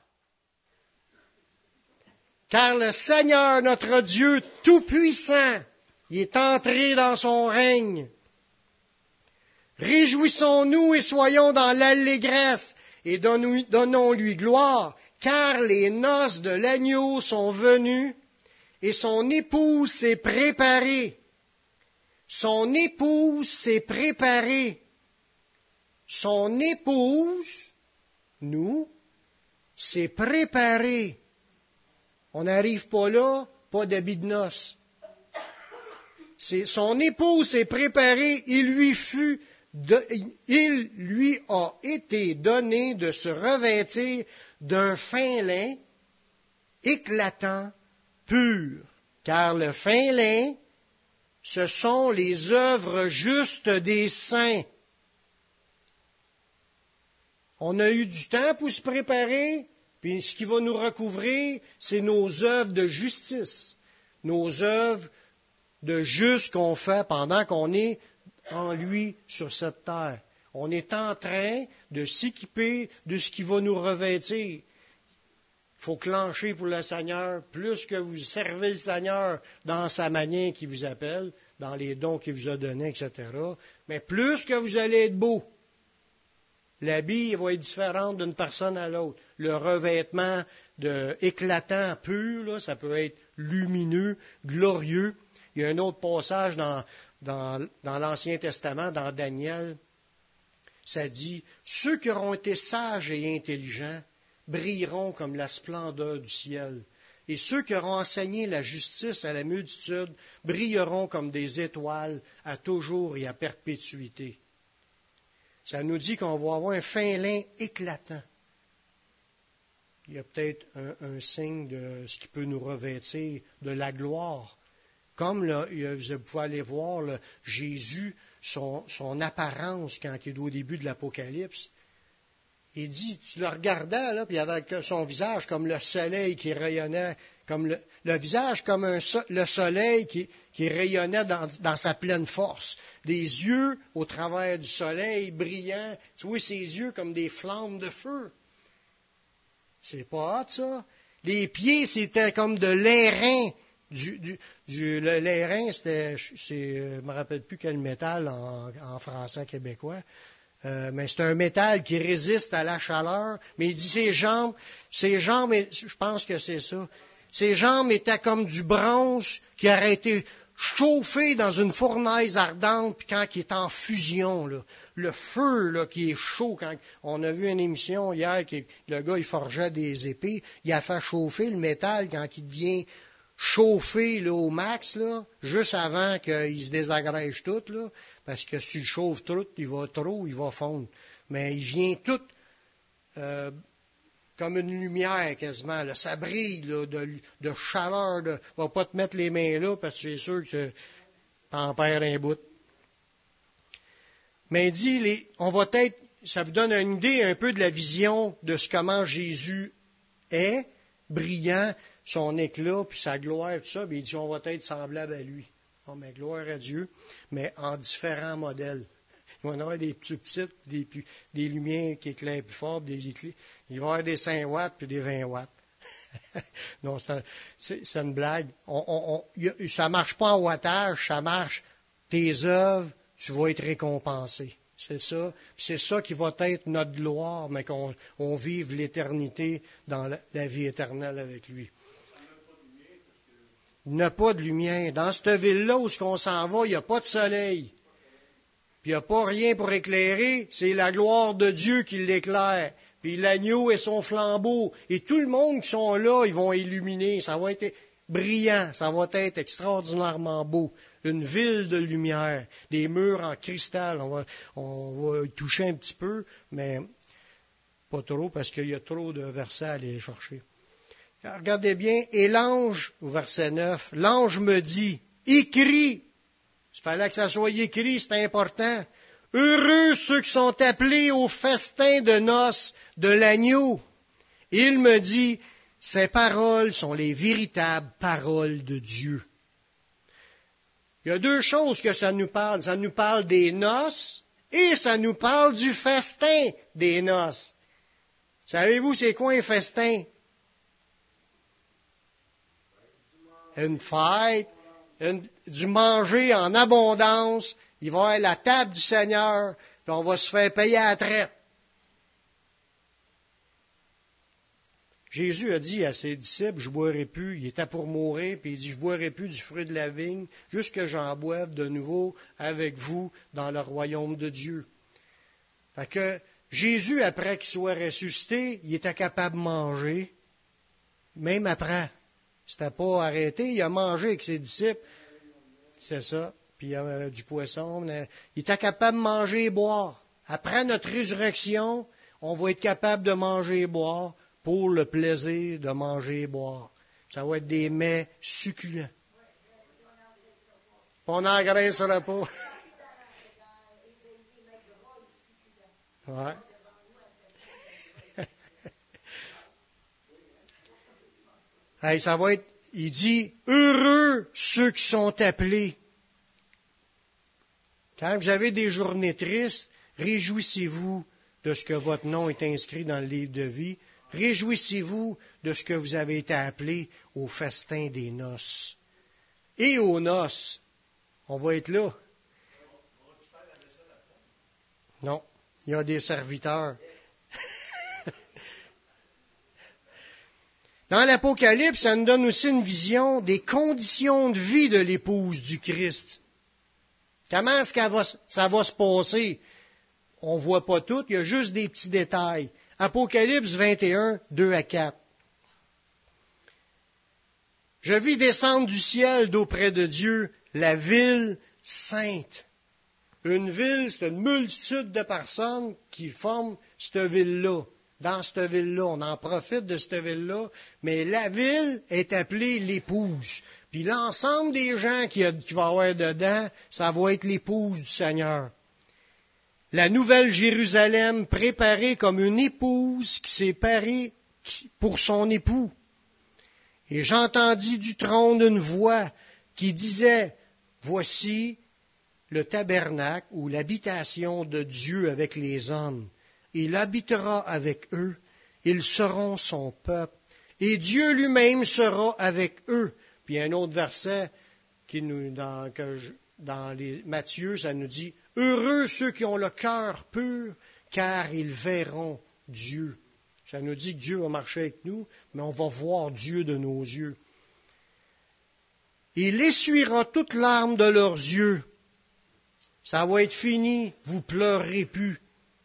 Car le Seigneur, notre Dieu Tout-Puissant, il est entré dans son règne. Réjouissons-nous et soyons dans l'allégresse et donnons-lui gloire, car les noces de l'agneau sont venues et son épouse s'est préparée. Son épouse s'est préparée. Son épouse, nous, s'est préparée. On n'arrive pas là, pas d'habit de noces. Son épouse s'est préparée, il lui a été donné de se revêtir d'un fin lin éclatant, pur. Car le fin lin, ce sont les œuvres justes des saints. On a eu du temps pour se préparer. Puis ce qui va nous recouvrir, c'est nos œuvres de justice, nos œuvres de juste qu'on fait pendant qu'on est en lui sur cette terre. On est en train de s'équiper de ce qui va nous revêtir. Il faut clencher pour le Seigneur, plus que vous servez le Seigneur dans sa manière qui vous appelle, dans les dons qu'il vous a donnés, etc., mais plus que vous allez être beau. L'habit va être différent d'une personne à l'autre. Le revêtement éclatant, pur, là, ça peut être lumineux, glorieux. Il y a un autre passage dans l'Ancien Testament, dans Daniel. Ça dit, ceux qui auront été sages et intelligents brilleront comme la splendeur du ciel. Et ceux qui auront enseigné la justice à la multitude brilleront comme des étoiles à toujours et à perpétuité. Ça nous dit qu'on va avoir un fin lin éclatant. Il y a peut-être un signe de ce qui peut nous revêtir de la gloire. Comme là, vous pouvez aller voir là, Jésus, son apparence quand il est au début de l'Apocalypse. Il dit, tu le regardais, là, puis il avait son visage comme le soleil qui rayonnait, comme le visage comme le soleil qui rayonnait dans sa pleine force. Des yeux au travers du soleil brillants. Tu vois ses yeux comme des flammes de feu. C'est pas hot, ça? Les pieds, c'était comme de l'airain. Le l'airain, je me rappelle plus quel métal en français québécois. Mais c'est un métal qui résiste à la chaleur. Mais il dit ses jambes, je pense que c'est ça. Ses jambes étaient comme du bronze qui aurait été chauffé dans une fournaise ardente, puis quand il est en fusion, là, le feu là, qui est chaud, quand on a vu une émission hier, le gars il forgeait des épées, il a fait chauffer le métal quand il devient chauffé là, au max, là, juste avant qu'il se désagrège tout, là, parce que s'il chauffe tout, il va fondre. Mais il vient tout comme une lumière quasiment. Là. Ça brille là, de chaleur. Va pas te mettre les mains là parce que c'est sûr que t'en perds un bout. Mais il dit, on va être, ça vous donne une idée un peu de la vision de comment Jésus est, brillant, son éclat, puis sa gloire, tout ça. Puis il dit, on va être semblable à lui. Oh, mais gloire à Dieu, mais en différents modèles. Il va y avoir des plus petites, des lumières qui éclairent plus fort, il va y avoir des 5 watts puis des 20 watts. Non, c'est une blague. Ça marche pas en wattage, ça marche. Tes œuvres, tu vas être récompensé. C'est ça. Puis c'est ça qui va être notre gloire, mais qu'on vive l'éternité dans la vie éternelle avec lui. Il n'y a pas de lumière. Dans cette ville-là où on s'en va, il n'y a pas de soleil. Puis il n'y a pas rien pour éclairer. C'est la gloire de Dieu qui l'éclaire. Puis l'agneau et son flambeau. Et tout le monde qui sont là, ils vont illuminer. Ça va être brillant. Ça va être extraordinairement beau. Une ville de lumière. Des murs en cristal. On va y toucher un petit peu, mais pas trop parce qu'il y a trop de versets à aller chercher. Regardez bien, et l'ange, au verset 9, l'ange me dit, écris, il fallait que ça soit écrit, c'est important, heureux ceux qui sont appelés au festin de noces de l'agneau. Il me dit, ces paroles sont les véritables paroles de Dieu. Il y a deux choses que ça nous parle. Ça nous parle des noces et ça nous parle du festin des noces. Savez-vous c'est quoi un festin? Une fête, du manger en abondance, il va y avoir la table du Seigneur, puis on va se faire payer à la traite. Jésus a dit à ses disciples, je boirai plus, il était pour mourir, puis il dit, je boirai plus du fruit de la vigne, jusqu'à que j'en boive de nouveau avec vous dans le royaume de Dieu. Fait que Jésus, après qu'il soit ressuscité, il était capable de manger, même après. C'était pas arrêté, il a mangé avec ses disciples. C'est ça. Puis il y a du poisson. Il était capable de manger et boire. Après notre résurrection, on va être capable de manger et boire pour le plaisir de manger et boire. Ça va être des mets succulents. On n'engraissera pas. Ouais. Hey, ça va être, il dit, heureux ceux qui sont appelés. Quand vous avez des journées tristes, réjouissez-vous de ce que votre nom est inscrit dans le livre de vie. Réjouissez-vous de ce que vous avez été appelés au festin des noces. Et aux noces, on va être là. Non, il y a des serviteurs. Dans l'Apocalypse, ça nous donne aussi une vision des conditions de vie de l'épouse du Christ. Comment est-ce que ça va se passer? On ne voit pas tout, il y a juste des petits détails. Apocalypse 21, 2 à 4. Je vis descendre du ciel d'auprès de Dieu la ville sainte. Une ville, c'est une multitude de personnes qui forment cette ville-là. Dans cette ville-là, on en profite de cette ville-là, mais la ville est appelée l'épouse. Puis l'ensemble des gens qui va avoir dedans, ça va être l'épouse du Seigneur. La nouvelle Jérusalem préparée comme une épouse qui s'est parée pour son époux. Et j'entendis du trône une voix qui disait, voici le tabernacle ou l'habitation de Dieu avec les hommes. Il habitera avec eux, ils seront son peuple, et Dieu lui-même sera avec eux. Puis un autre verset dans les Matthieu, ça nous dit, heureux ceux qui ont le cœur pur, car ils verront Dieu. Ça nous dit que Dieu va marcher avec nous, mais on va voir Dieu de nos yeux. Il essuiera toutes larmes de leurs yeux. Ça va être fini, vous pleurerez plus.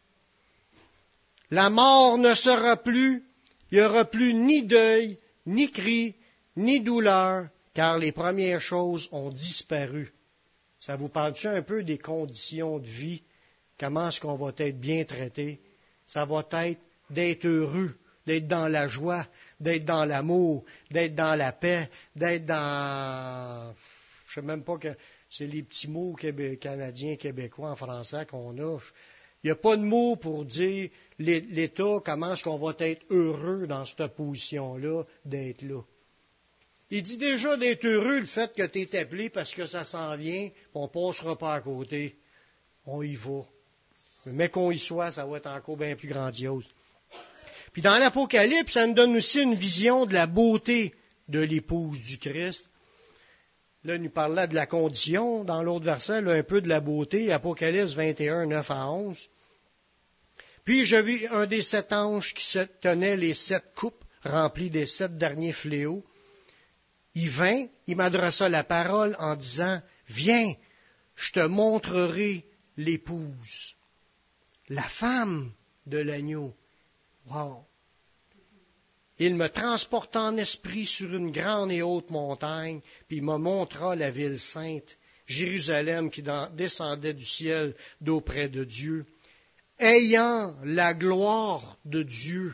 La mort ne sera plus, il n'y aura plus ni deuil, ni cri, ni douleur, car les premières choses ont disparu. Ça vous parle-tu un peu des conditions de vie? Comment est-ce qu'on va être bien traité? Ça va être d'être heureux, d'être dans la joie, d'être dans l'amour, d'être dans la paix, d'être dans... Je sais même pas que c'est les petits mots canadiens, québécois en français qu'on a. Il n'y a pas de mots pour dire l'État, comment est-ce qu'on va être heureux dans cette position-là, d'être là. Il dit déjà d'être heureux le fait que tu es appelé parce que ça s'en vient, on ne passera pas à côté. On y va. Mais qu'on y soit, ça va être encore bien plus grandiose. Puis dans l'Apocalypse, ça nous donne aussi une vision de la beauté de l'épouse du Christ. Là, il nous parle là de la condition, dans l'autre verset, là, un peu de la beauté, Apocalypse 21, 9 à 11. Puis je vis un des 7 anges qui tenait les 7 coupes remplies des 7 derniers fléaux. Il vint, il m'adressa la parole en disant, « Viens, je te montrerai l'épouse, la femme de l'agneau. » Wow! Il me transporta en esprit sur une grande et haute montagne, puis il me montra la ville sainte, Jérusalem, qui descendait du ciel d'auprès de Dieu, ayant la gloire de Dieu.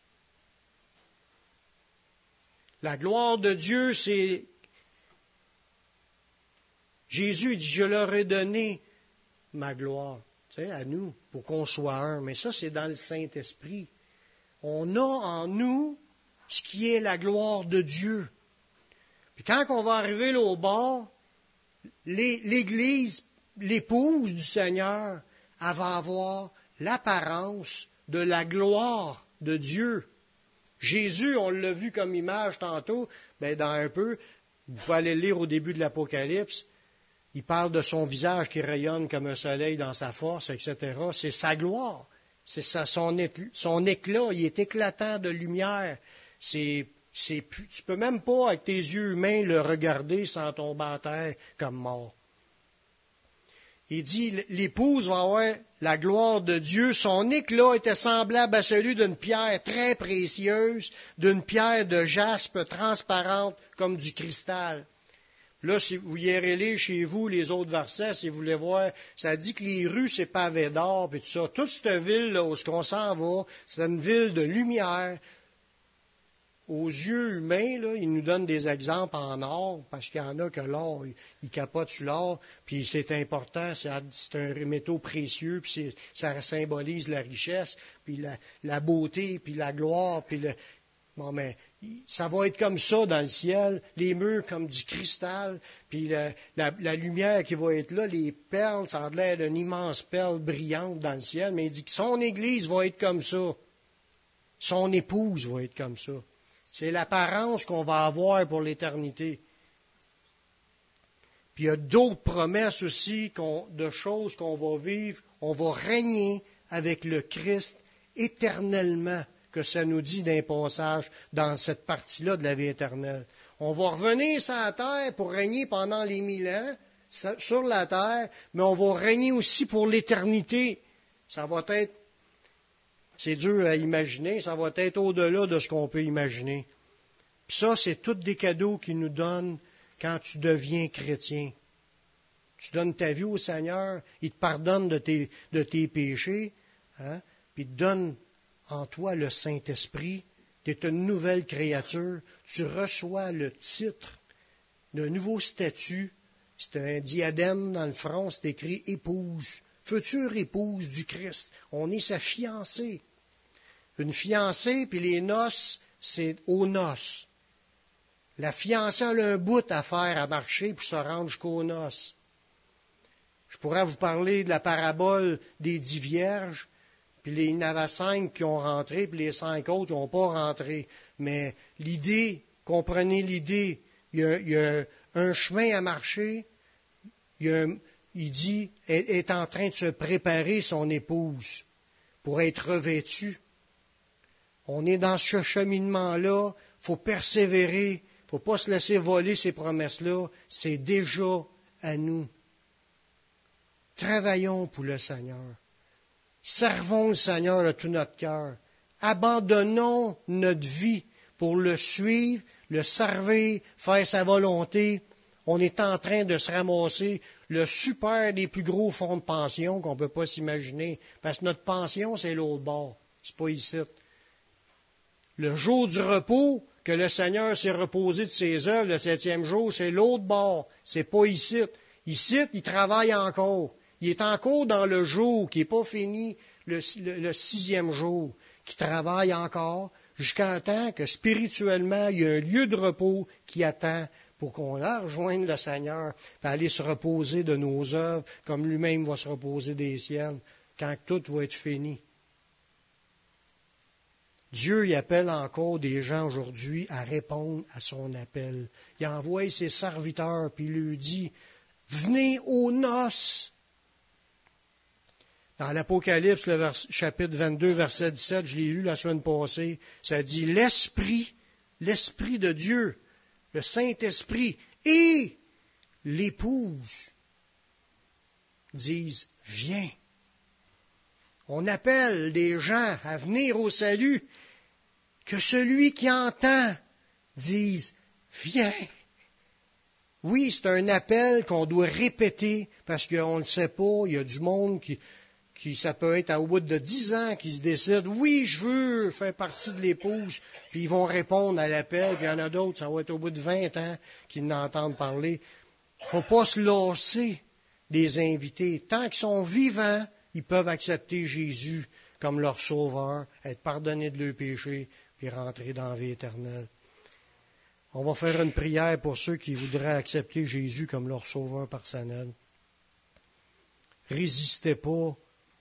La gloire de Dieu, c'est... Jésus dit, je leur ai donné ma gloire, tu sais, à nous, pour qu'on soit un. Mais ça, c'est dans le Saint-Esprit. On a en nous ce qui est la gloire de Dieu. Puis quand on va arriver là au bord, l'Église, l'épouse du Seigneur, elle va avoir l'apparence de la gloire de Dieu. Jésus, on l'a vu comme image tantôt, mais dans un peu, vous pouvez aller lire au début de l'Apocalypse, il parle de son visage qui rayonne comme un soleil dans sa force, etc. C'est sa gloire, c'est son éclat, il est éclatant de lumière. Tu peux même pas, avec tes yeux humains, le regarder sans tomber à terre comme mort. Il dit, l'épouse va avoir la gloire de Dieu. Son éclat était semblable à celui d'une pierre très précieuse, d'une pierre de jaspe transparente comme du cristal. Là, si vous irez lire chez vous les autres versets, si vous voulez voir, ça dit que les rues, c'est pavé d'or, puis tout ça. Toute cette ville-là, où on s'en va, c'est une ville de lumière. Aux yeux humains, là, il nous donne des exemples en or, parce qu'il y en a que l'or, il capote sur l'or, puis c'est important, c'est un métaux précieux, puis ça symbolise la richesse, puis la beauté, puis la gloire, puis bon, mais ça va être comme ça dans le ciel, les murs comme du cristal, puis la lumière qui va être là, les perles, ça a l'air d'une immense perle brillante dans le ciel, mais il dit que son Église va être comme ça, son épouse va être comme ça. C'est l'apparence qu'on va avoir pour l'éternité. Puis il y a d'autres promesses aussi de choses qu'on va vivre. On va régner avec le Christ éternellement, que ça nous dit d'un passage dans cette partie-là de la vie éternelle. On va revenir sur la terre pour régner pendant les 1000 ans sur la terre, mais on va régner aussi pour l'éternité. Ça va être... C'est dur à imaginer, ça va être au-delà de ce qu'on peut imaginer. Puis ça, c'est tous des cadeaux qu'il nous donne quand tu deviens chrétien. Tu donnes ta vie au Seigneur, il te pardonne de tes péchés, hein, puis il te donne en toi le Saint-Esprit. Tu es une nouvelle créature, tu reçois le titre d'un nouveau statut. C'est un diadème dans le front, c'est écrit épouse, future épouse du Christ. On est sa fiancée. Une fiancée, puis les noces, c'est aux noces. La fiancée a un bout à faire, à marcher pour se rendre jusqu'aux noces. Je pourrais vous parler de la parabole des 10 vierges, puis il y en avait 5 qui ont rentré, puis les 5 autres n'ont pas rentré. Mais l'idée, comprenez l'idée, il y a un chemin à marcher, il dit, est en train de se préparer son épouse pour être revêtue. On est dans ce cheminement-là, il faut persévérer, il ne faut pas se laisser voler ces promesses-là, c'est déjà à nous. Travaillons pour le Seigneur. Servons le Seigneur de tout notre cœur. Abandonnons notre vie pour le suivre, le servir, faire sa volonté. On est en train de se ramasser le super des plus gros fonds de pension qu'on ne peut pas s'imaginer. Parce que notre pension, c'est l'autre bord. C'est pas ici. Le jour du repos, que le Seigneur s'est reposé de ses œuvres, le 7e jour, c'est l'autre bord. C'est pas ici. Ici, il travaille encore. Il est encore dans le jour qui n'est pas fini, le 6e jour, qui travaille encore jusqu'à temps que spirituellement, il y a un lieu de repos qui attend pour qu'on aille rejoindre le Seigneur, et aller se reposer de nos œuvres, comme lui-même va se reposer des siennes, quand tout va être fini. Dieu y appelle encore des gens aujourd'hui à répondre à son appel. Il envoie ses serviteurs, puis il lui dit, venez aux noces. Dans l'Apocalypse, chapitre 22, verset 17, je l'ai lu la semaine passée, ça dit, l'Esprit de Dieu, le Saint-Esprit et l'épouse disent, viens. On appelle des gens à venir au salut, que celui qui entend dise, viens. Oui, c'est un appel qu'on doit répéter parce qu'on ne le sait pas. Il y a du monde qui ça peut être au bout de 10 ans qui se décide, oui, je veux faire partie de l'épouse, puis ils vont répondre à l'appel, puis il y en a d'autres, ça va être au bout de 20 ans qu'ils n'entendent parler. Il ne faut pas se lasser des invités. Tant qu'ils sont vivants, ils peuvent accepter Jésus comme leur sauveur, être pardonnés de leurs péchés, puis rentrer dans la vie éternelle. On va faire une prière pour ceux qui voudraient accepter Jésus comme leur sauveur personnel. Résistez pas.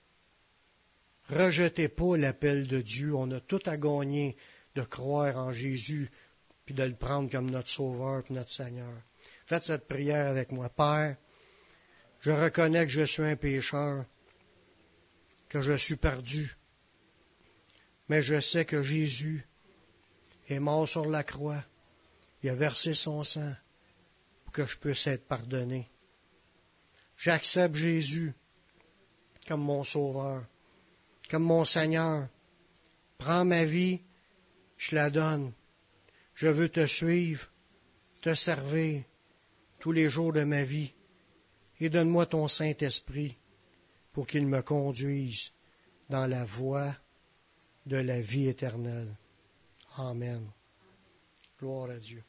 Rejetez pas l'appel de Dieu. On a tout à gagner de croire en Jésus, puis de le prendre comme notre sauveur, puis notre Seigneur. Faites cette prière avec moi. Père, je reconnais que je suis un pécheur, que je suis perdu, mais je sais que Jésus est mort sur la croix. Il a versé son sang pour que je puisse être pardonné. J'accepte Jésus comme mon sauveur, comme mon Seigneur. Prends ma vie, je la donne. Je veux te suivre, te servir tous les jours de ma vie. Et donne-moi ton Saint-Esprit pour qu'il me conduise dans la voie de la vie éternelle. Amen. Gloire à Dieu.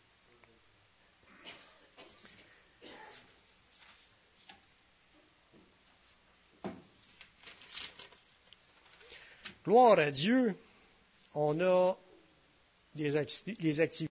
Gloire à Dieu. On a les activités